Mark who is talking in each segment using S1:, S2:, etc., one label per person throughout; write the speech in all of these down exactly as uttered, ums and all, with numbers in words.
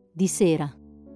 S1: di sera.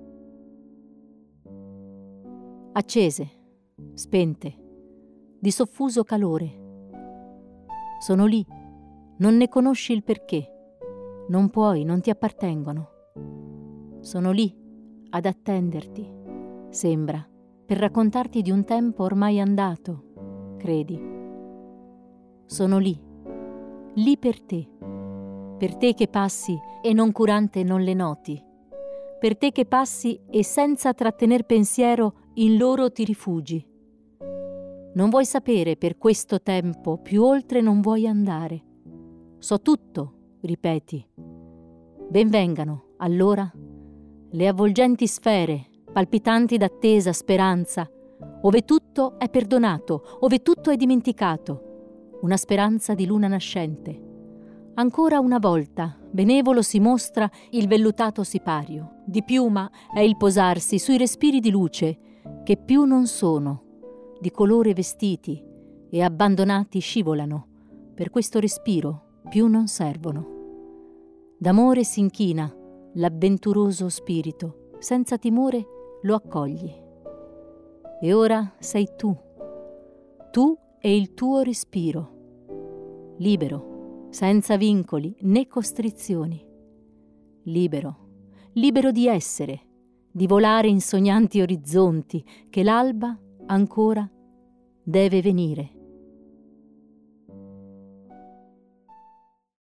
S1: Accese, spente, di soffuso calore. Sono lì, non ne conosci il perché, non puoi, non ti appartengono. Sono lì, ad attenderti, sembra, per raccontarti di un tempo ormai andato, credi. Sono lì, lì per te, per te che passi e noncurante non le noti, per te che passi e senza trattener pensiero in loro ti rifugi. Non vuoi sapere per questo tempo, più oltre non vuoi andare. So tutto, ripeti. Benvengano, allora, le avvolgenti sfere, palpitanti d'attesa, speranza, ove tutto è perdonato, ove tutto è dimenticato, una speranza di luna nascente. Ancora una volta, benevolo si mostra il vellutato sipario, di piuma è il posarsi sui respiri di luce, che più non sono, di colore vestiti e abbandonati scivolano, per questo respiro più non servono. D'amore s'inchina l'avventuroso spirito, senza timore lo accogli. E ora sei tu, tu e il tuo respiro, libero, senza vincoli né costrizioni, libero, libero di essere, di volare in sognanti orizzonti che l'alba ancora deve venire.